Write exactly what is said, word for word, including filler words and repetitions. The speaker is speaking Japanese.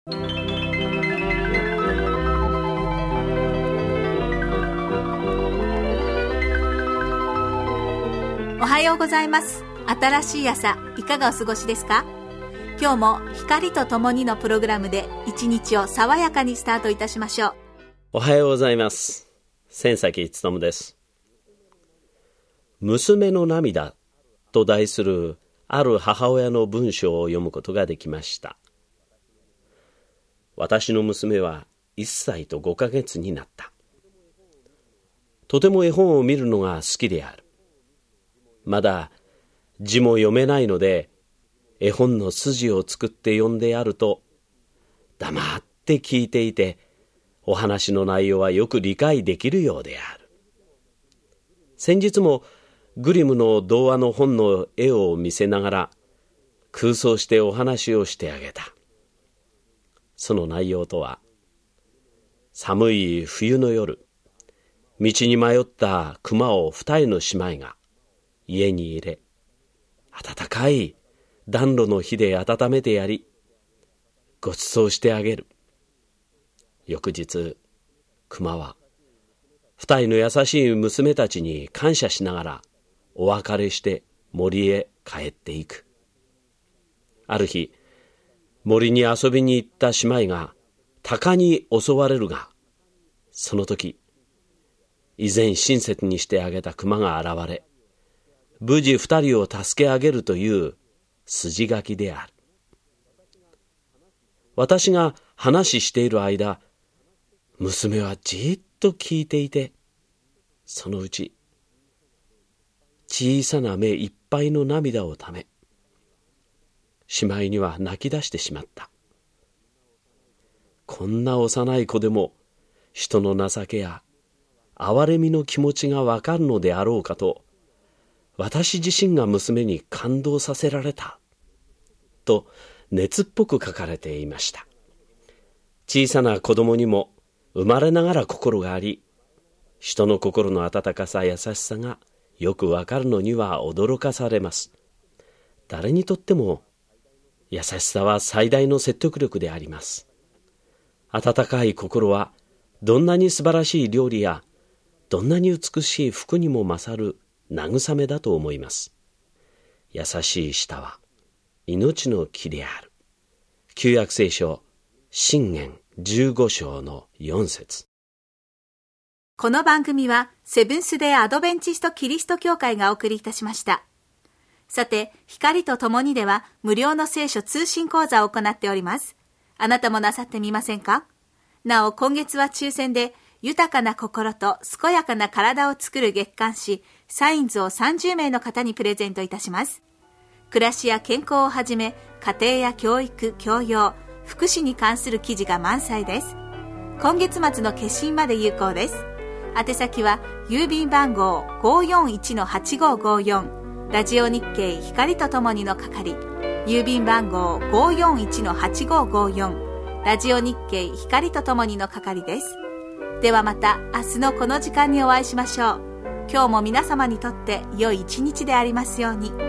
おはようございます。新しい朝、いかがお過ごしですか？今日も光とともにのプログラムで一日を爽やかにスタートいたしましょう。 おはようございます。千崎勉です。娘の涙と題するある母親の文章を読むことができました。私の娘はいっさいとごかげつになった。とても絵本を見るのが好きである。まだ字も読めないので、絵本の筋を作って読んでやると、黙って聞いていて、お話の内容はよく理解できるようである。先日もグリムの童話の本の絵を見せながら、空想してお話をしてあげた。その内容とは、寒い冬の夜、道に迷った熊を二重の姉妹が、家に入れ、暖かい暖炉の火で温めてやり、ごちそうしてあげる。翌日、熊は、二人の優しい娘たちに感謝しながら、お別れして森へ帰っていく。ある日、森に遊びに行った姉妹が、鷹に襲われるが、その時、以前親切にしてあげた熊が現れ、無事二人を助け上げるという筋書きである。私が話している間、娘はじっと聞いていて、そのうち小さな目いっぱいの涙をため、しまいには泣き出してしまった。こんな幼い子でも人の情けや憐れみの気持ちがわかるのであろうかと、私自身が娘に感動させられた、と熱っぽく書かれていました。小さな子供にも生まれながら心があり、人の心の温かさ、優しさがよくわかるのには驚かされます。誰にとっても優しさは最大の説得力であります。温かい心はどんなに素晴らしい料理やどんなに美しい服にも勝る慰めだと思います。優しい舌は命の木である。旧約聖書箴言じゅうご章のよん節。 この番組はセブンスデーアドベンチストキリスト教会がお送りいたしました。さて、光とともにでは無料の聖書通信講座を行っております。あなたもなさってみませんか？なお、今月は抽選で豊かな心と健やかな体を作る月刊誌サインズをさんじゅうめいの方にプレゼントいたします。暮らしや健康をはじめ、家庭や教育、教養、福祉に関する記事が満載です。今月末の決心まで有効です。宛先は郵便番号 ごーよんいちのはちごーごーよん ラジオ日経光とともにの係、郵便番号 ごーよんいちのはちごーごーよん ラジオ日経光とともにの係です。ではまた明日のこの時間にお会いしましょう。今日も皆様にとって良い一日でありますように。